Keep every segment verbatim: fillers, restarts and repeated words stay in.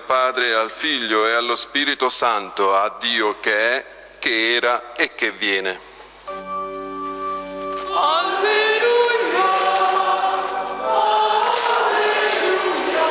Padre, al Figlio e allo Spirito Santo, a Dio che è, che era e che viene. Alleluia, alleluia,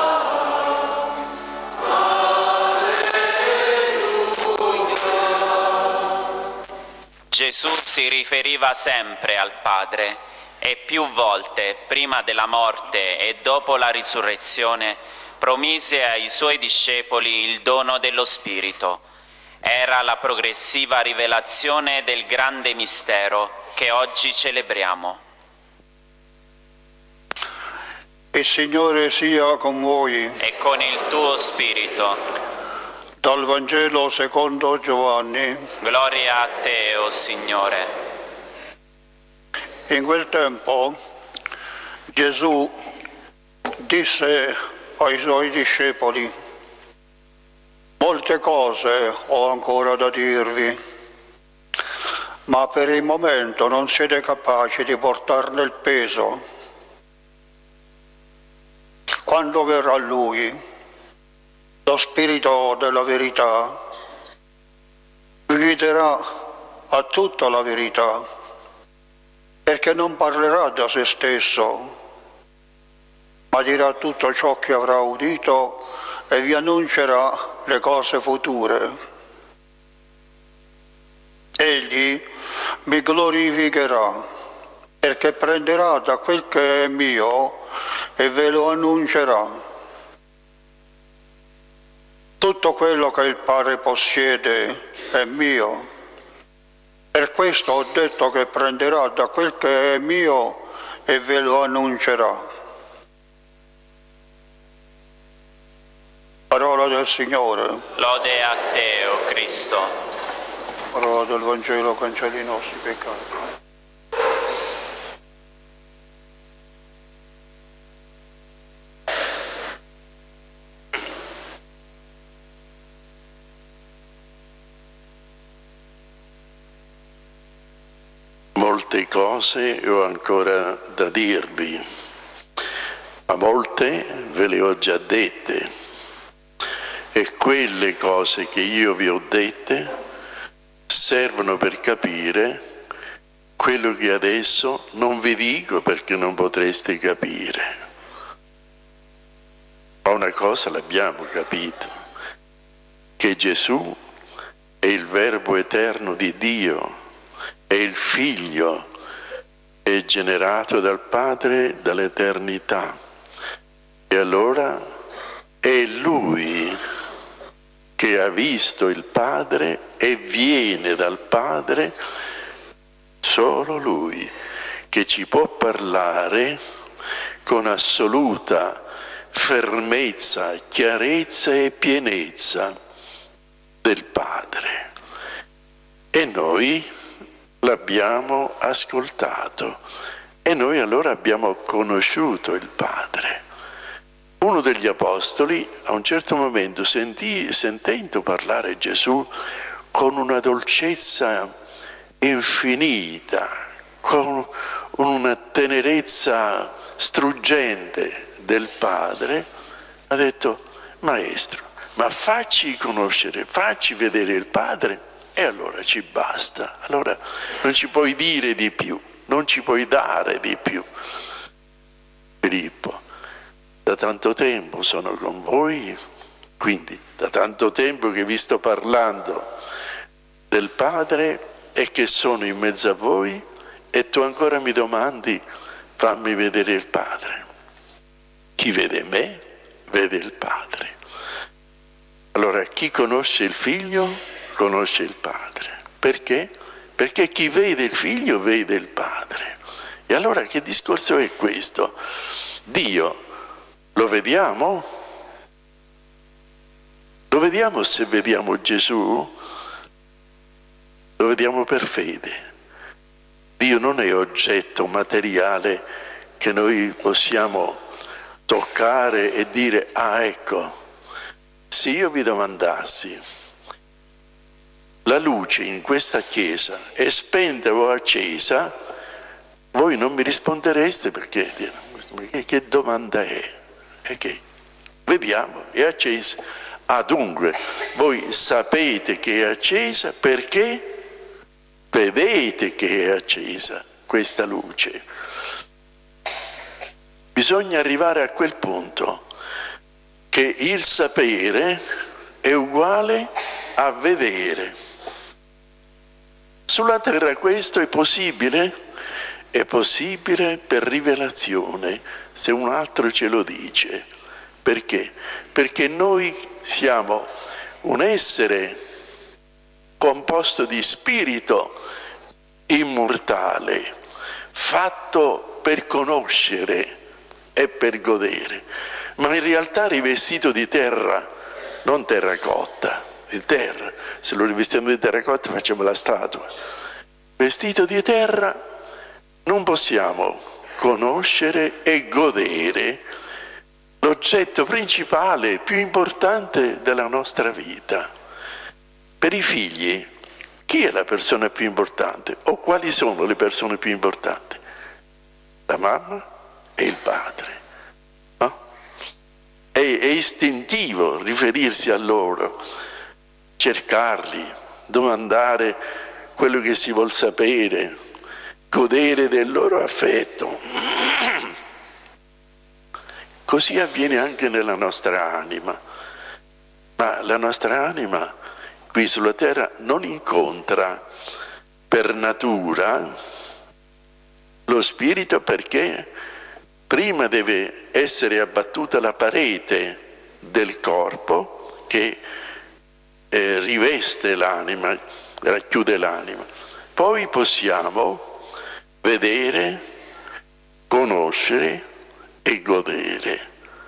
alleluia. Gesù si riferiva sempre al Padre e più volte, prima della morte e dopo la risurrezione, promise ai suoi discepoli il dono dello Spirito. Era la progressiva rivelazione del grande mistero che oggi celebriamo. Il Signore sia con voi. E con il tuo spirito. Dal Vangelo secondo Giovanni. Gloria a te, o Signore. In quel tempo Gesù disse ai suoi discepoli: molte cose ho ancora da dirvi, ma per il momento non siete capaci di portarne il peso. Quando verrà Lui, lo Spirito della verità, vi guiderà a tutta la verità, perché non parlerà da se stesso, ma dirà tutto ciò che avrà udito e vi annuncerà le cose future. Egli mi glorificherà, perché prenderà da quel che è mio e ve lo annuncerà. Tutto quello che il Padre possiede è mio. Per questo ho detto che prenderà da quel che è mio e ve lo annuncerà. Parola del Signore. Lode a te, o Cristo. Parola del Vangelo, cancelli i nostri peccati. Molte cose ho ancora da dirvi, ma molte ve le ho già dette, e quelle cose che io vi ho dette servono per capire quello che adesso non vi dico perché non potreste capire. Ma una cosa l'abbiamo capito, che Gesù è il Verbo eterno di Dio, è il Figlio, è generato dal Padre dall'eternità. E allora è Lui che ha visto il Padre e viene dal Padre, solo Lui, che ci può parlare con assoluta fermezza, chiarezza e pienezza del Padre. E noi l'abbiamo ascoltato e noi allora abbiamo conosciuto il Padre. Uno degli apostoli a un certo momento sentì, sentendo parlare Gesù con una dolcezza infinita, con una tenerezza struggente del Padre, ha detto: Maestro, ma facci conoscere, facci vedere il Padre, e allora ci basta, allora non ci puoi dire di più, non ci puoi dare di più. Filippo, da tanto tempo sono con voi, quindi da tanto tempo che vi sto parlando del Padre e che sono in mezzo a voi, e tu ancora mi domandi: fammi vedere il Padre. Chi vede me vede il Padre. Allora chi conosce il Figlio conosce il Padre. Perché? Perché chi vede il Figlio vede il Padre. E allora che discorso è questo? Dio lo vediamo? Lo vediamo se vediamo Gesù? Lo vediamo per fede. Dio non è oggetto materiale che noi possiamo toccare e dire: ah, ecco, se io vi domandassi: la luce in questa chiesa è spenta o accesa, voi non mi rispondereste, perché che, che domanda è? E che? Vediamo, è accesa. Ah, dunque, voi sapete che è accesa perché vedete che è accesa questa luce. Bisogna arrivare a quel punto che il sapere è uguale a vedere. Sulla terra questo è possibile? È possibile per rivelazione, se un altro ce lo dice. Perché? Perché noi siamo un essere composto di spirito immortale, fatto per conoscere e per godere, ma in realtà rivestito di terra, non terracotta, di terra. Se lo rivestiamo di terracotta facciamo la statua. Vestito di terra non possiamo conoscere e godere l'oggetto principale, più importante della nostra vita. Per i figli, chi è la persona più importante? O quali sono le persone più importanti? La mamma e il padre. No? È, è istintivo riferirsi a loro, cercarli, domandare quello che si vuol sapere, godere del loro affetto. Così avviene anche nella nostra anima, ma la nostra anima qui sulla terra non incontra per natura lo spirito, perché prima deve essere abbattuta la parete del corpo che eh, riveste l'anima, racchiude l'anima. Poi possiamo vedere, conoscere e godere.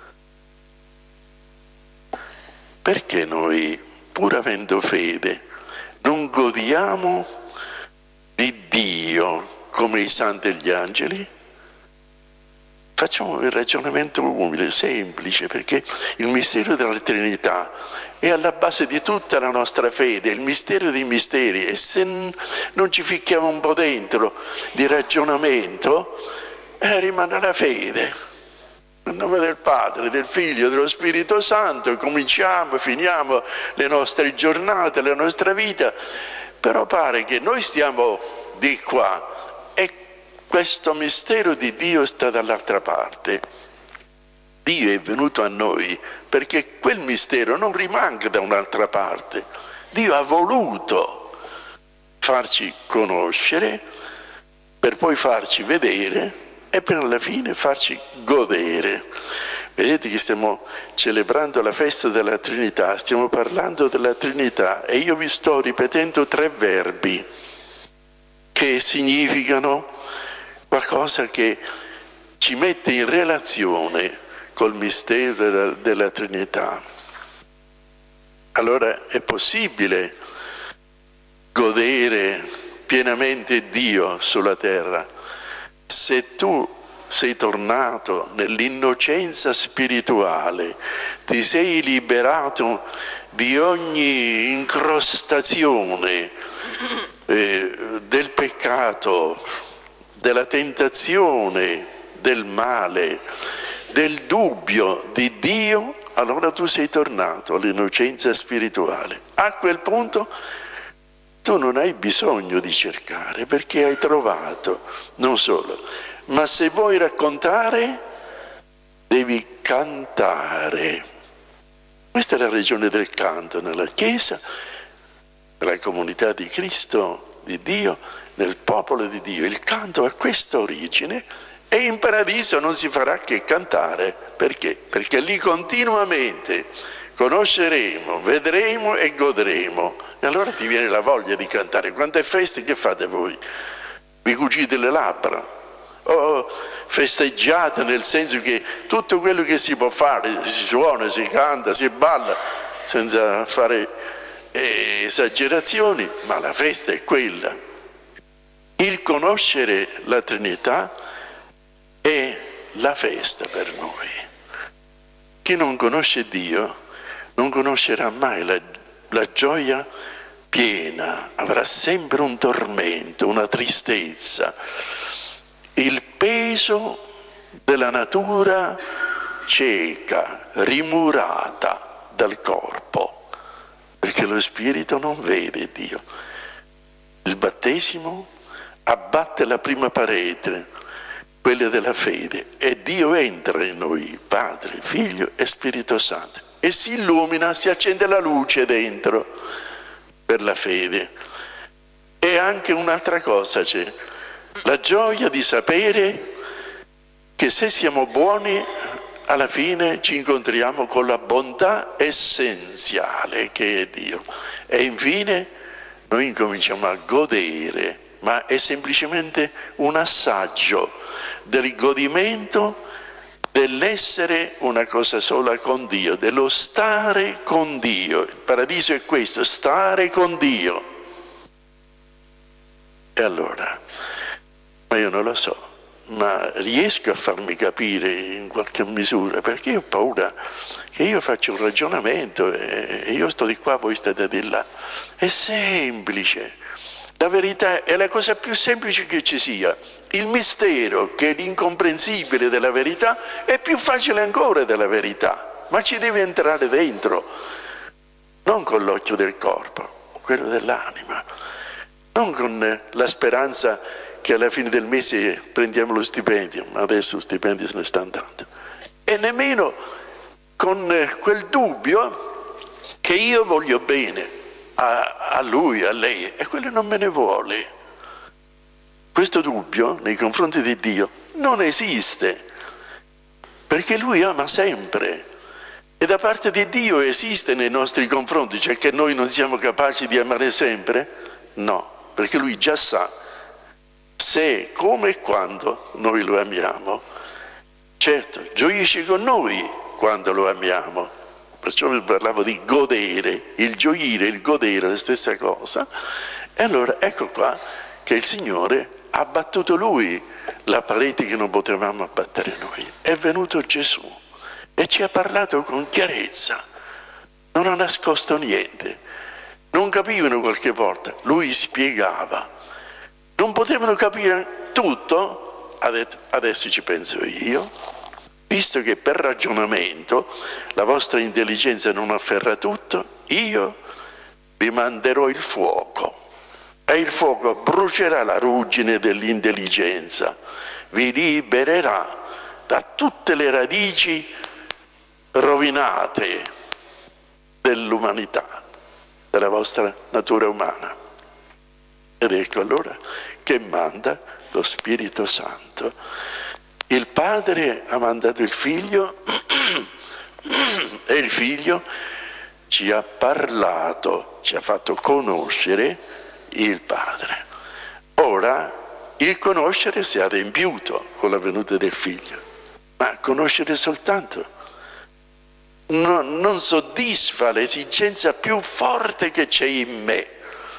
Perché noi, pur avendo fede, non godiamo di Dio come i santi e gli angeli? Facciamo il ragionamento umile, semplice, perché il mistero della Trinità è alla base di tutta la nostra fede, il mistero dei misteri, e se non ci ficchiamo un po' dentro di ragionamento, eh, rimane la fede. Nel nome del Padre, del Figlio e dello Spirito Santo cominciamo, finiamo le nostre giornate, la nostra vita, però pare che noi stiamo di qua e questo mistero di Dio sta dall'altra parte. Dio è venuto a noi perché quel mistero non rimanga da un'altra parte. Dio ha voluto farci conoscere per poi farci vedere e per alla fine farci godere. Vedete che stiamo celebrando la festa della Trinità, stiamo parlando della Trinità e io vi sto ripetendo tre verbi che significano qualcosa che ci mette in relazione col mistero della, della Trinità. Allora è possibile godere pienamente Dio sulla terra se tu sei tornato nell'innocenza spirituale, ti sei liberato di ogni incrostazione eh, del peccato, della tentazione, del male, del dubbio di Dio, allora tu sei tornato all'innocenza spirituale. A quel punto tu non hai bisogno di cercare perché hai trovato. Non solo, ma se vuoi raccontare devi cantare. Questa è la ragione del canto nella Chiesa, nella comunità di Cristo, di Dio, nel popolo di Dio. Il canto ha questa origine e in paradiso non si farà che cantare. Perché? Perché lì continuamente conosceremo, vedremo e godremo. E allora ti viene la voglia di cantare. Quante feste che fate voi? Vi cucite le labbra? O festeggiate nel senso che tutto quello che si può fare, si suona, si canta, si balla, senza fare eh, esagerazioni, ma la festa è quella. Il conoscere la Trinità è la festa per noi. Chi non conosce Dio non conoscerà mai la, la gioia piena, avrà sempre un tormento, una tristezza, il peso della natura cieca, rimurata dal corpo, perché lo spirito non vede Dio. Il battesimo abbatte la prima parete, quella della fede, e Dio entra in noi, Padre, Figlio e Spirito Santo, e si illumina, si accende la luce dentro per la fede. E anche un'altra cosa c'è, la gioia di sapere che se siamo buoni alla fine ci incontriamo con la bontà essenziale che è Dio. E infine noi incominciamo a godere, ma è semplicemente un assaggio del godimento dell'essere una cosa sola con Dio, dello stare con Dio. Il paradiso è questo, stare con Dio. E allora, ma io non lo so, ma riesco a farmi capire in qualche misura, perché io ho paura che io faccio un ragionamento e io sto di qua, voi state di là. È semplice, la verità è la cosa più semplice che ci sia. Il mistero, che è l'incomprensibile della verità, è più facile ancora della verità, ma ci deve entrare dentro, non con l'occhio del corpo, quello dell'anima, non con la speranza che alla fine del mese prendiamo lo stipendio, ma adesso lo stipendio se ne sta andando, e nemmeno con quel dubbio che io voglio bene a, a lui, a lei, e quello non me ne vuole. Questo dubbio nei confronti di Dio non esiste, perché lui ama sempre, e da parte di Dio esiste nei nostri confronti, cioè che noi non siamo capaci di amare sempre? No, perché lui già sa se, come e quando noi lo amiamo. Certo, gioisce con noi quando lo amiamo, perciò vi parlavo di godere, il gioire, il godere, la stessa cosa. E allora ecco qua che il Signore ha abbattuto lui la parete che non potevamo abbattere noi. È venuto Gesù e ci ha parlato con chiarezza, non ha nascosto niente. Non capivano qualche volta, lui spiegava. Non potevano capire tutto, ha detto adesso ci penso io, visto che per ragionamento la vostra intelligenza non afferra tutto, io vi manderò il fuoco. E il fuoco brucerà la ruggine dell'intelligenza, vi libererà da tutte le radici rovinate dell'umanità, della vostra natura umana. Ed ecco allora che manda lo Spirito Santo. Il Padre ha mandato il Figlio e il Figlio ci ha parlato, ci ha fatto conoscere il Padre. Ora il conoscere si è adempiuto con la venuta del Figlio, ma conoscere soltanto no, non soddisfa l'esigenza più forte che c'è in me.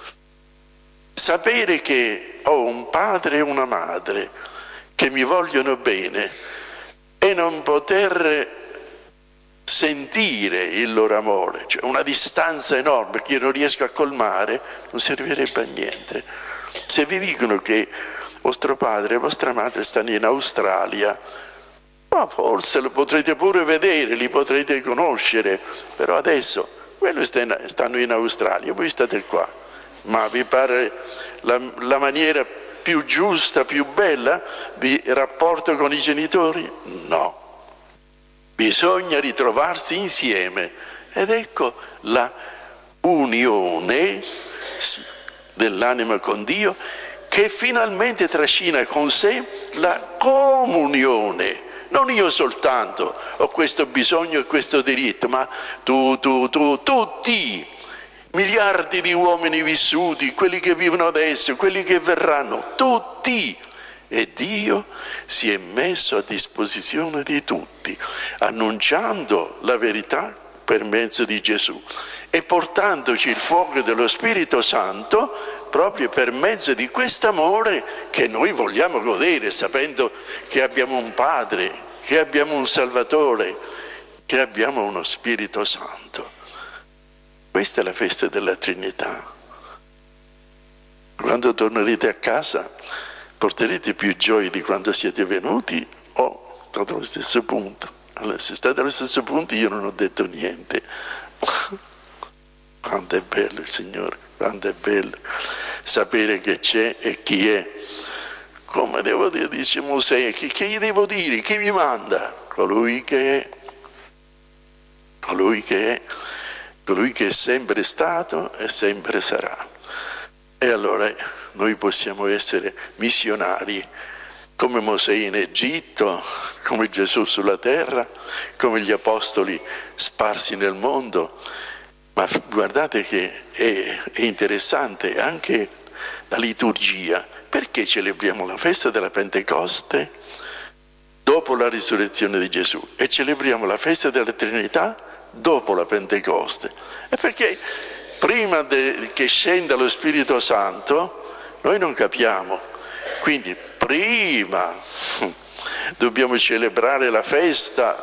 Sapere che ho un padre e una madre che mi vogliono bene e non poter sentire il loro amore, cioè una distanza enorme che io non riesco a colmare, non servirebbe a niente. Se vi dicono che vostro padre e vostra madre stanno in Australia, ma forse lo potrete pure vedere, li potrete conoscere, però adesso quello stanno in Australia, voi state qua. Ma vi pare la, la maniera più giusta, più bella di rapporto con i genitori? No. Bisogna ritrovarsi insieme, ed ecco la unione dell'anima con Dio che finalmente trascina con sé la comunione. Non io soltanto ho questo bisogno e questo diritto, ma tu, tu, tu, tutti, miliardi di uomini vissuti, quelli che vivono adesso, quelli che verranno, tutti. E Dio si è messo a disposizione di tutti, annunciando la verità per mezzo di Gesù e portandoci il fuoco dello Spirito Santo proprio per mezzo di quest'amore che noi vogliamo godere, sapendo che abbiamo un Padre, che abbiamo un Salvatore, che abbiamo uno Spirito Santo. Questa è la festa della Trinità. Quando tornerete a casa porterete più gioia di quando siete venuti o state allo stesso punto? Allora, se state allo stesso punto io non ho detto niente. Quanto è bello il Signore, quanto è bello sapere che c'è e chi è. Come devo dire, dice Mosè, che, che gli devo dire? Chi mi manda? Colui che è, colui che è, colui che è sempre stato e sempre sarà. E allora noi possiamo essere missionari come Mosè in Egitto, come Gesù sulla terra, come gli apostoli sparsi nel mondo. Ma guardate che è, è interessante anche la liturgia. Perché celebriamo la festa della Pentecoste dopo la risurrezione di Gesù e celebriamo la festa della Trinità dopo la Pentecoste? È perché prima de, che scenda lo Spirito Santo noi non capiamo. Quindi prima dobbiamo celebrare la festa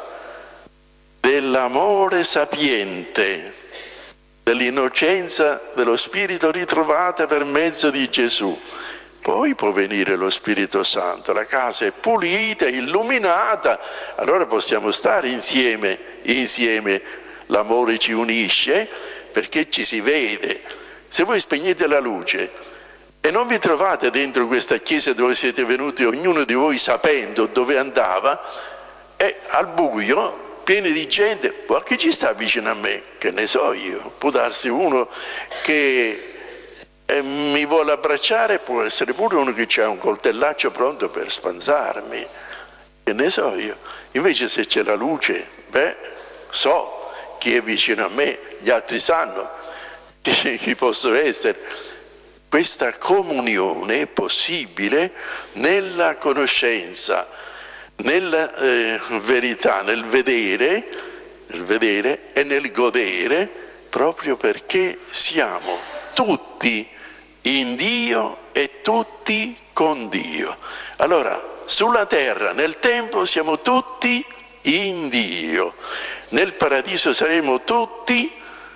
dell'amore sapiente, dell'innocenza dello Spirito ritrovata per mezzo di Gesù. Poi può venire lo Spirito Santo, la casa è pulita, illuminata, allora possiamo stare insieme, insieme l'amore ci unisce perché ci si vede. Se voi spegnete la luce e non vi trovate dentro questa chiesa dove siete venuti, ognuno di voi sapendo dove andava, e al buio, pieni di gente, ma chi ci sta vicino a me? Che ne so io, può darsi uno che e mi vuole abbracciare, può essere pure uno che ha un coltellaccio pronto per spanzarmi, che ne so io. Invece se c'è la luce, beh, so chi è vicino a me, gli altri sanno chi, chi posso essere. Questa comunione è possibile nella conoscenza, nella eh, verità, nel vedere, nel vedere e nel godere, proprio perché siamo tutti in Dio e tutti con Dio. Allora, sulla terra, nel tempo, siamo tutti in Dio. Nel paradiso saremo tutti,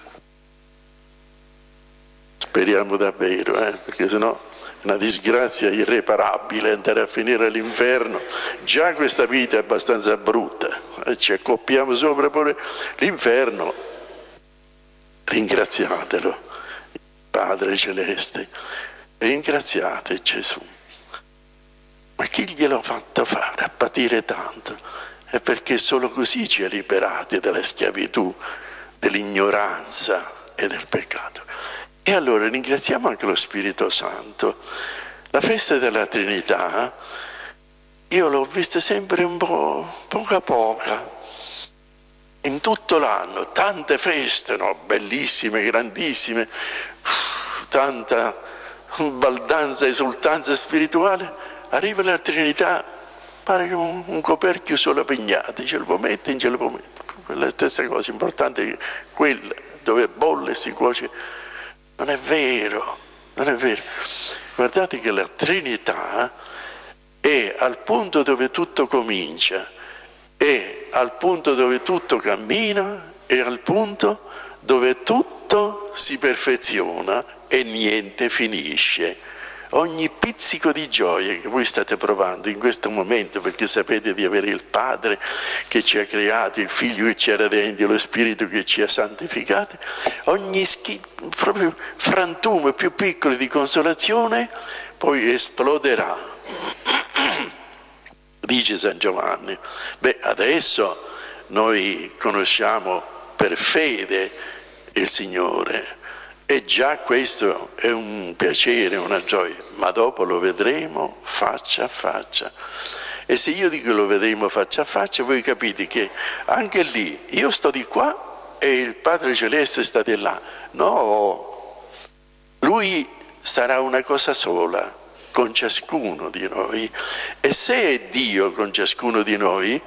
speriamo davvero, eh, perché sennò è una disgrazia irreparabile andare a finire all'inferno. Già questa vita è abbastanza brutta, eh, ci accoppiamo sopra pure l'inferno. Ringraziatelo, Padre Celeste, ringraziate Gesù. Ma chi gliel'ha fatto fare a patire tanto? È perché solo così ci ha liberati dalla schiavitù, dell'ignoranza e del peccato. E allora ringraziamo anche lo Spirito Santo. La festa della Trinità io l'ho vista sempre un po' poco a poco. In tutto l'anno, tante feste, no? Bellissime, grandissime, tanta baldanza, esultanza spirituale, arriva la Trinità, pare che un, un coperchio solo pegnate, ce lo può mettere, ce lo può mettere. La stessa cosa, importante è quella dove bolle e si cuoce. Non è vero, non è vero. Guardate che la Trinità è al punto dove tutto comincia, è al punto dove tutto cammina, è al punto dove tutto si perfeziona e niente finisce. Ogni pizzico di gioia che voi state provando in questo momento, perché sapete di avere il Padre che ci ha creati, il Figlio che ci ha redenti, lo Spirito che ci ha santificati, ogni schi- proprio frantume più piccolo di consolazione poi esploderà. Dice San Giovanni. Beh, adesso noi conosciamo per fede il Signore e già questo è un piacere, una gioia, ma dopo lo vedremo faccia a faccia. E se io dico lo vedremo faccia a faccia, voi capite che anche lì io sto di qua e il Padre Celeste sta di là. No, Lui sarà una cosa sola con ciascuno di noi, e se è Dio con ciascuno di noi,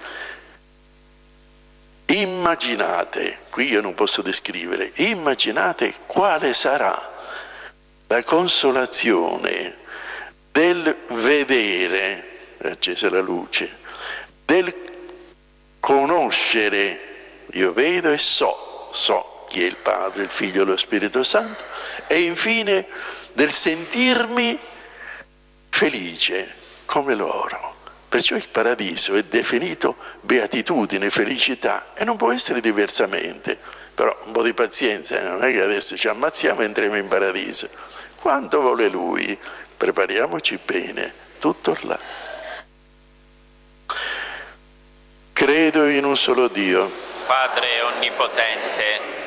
immaginate, qui io non posso descrivere, immaginate quale sarà la consolazione del vedere, accesa la luce, del conoscere, io vedo e so, so chi è il Padre, il Figlio e lo Spirito Santo, e infine del sentirmi felice come loro, Perciò il paradiso è definito beatitudine, felicità, e non può essere diversamente. Però un po' di pazienza, non è che adesso ci ammazziamo e entriamo in paradiso. Quanto vuole Lui, prepariamoci bene, tutto là. Credo in un solo Dio, Padre onnipotente,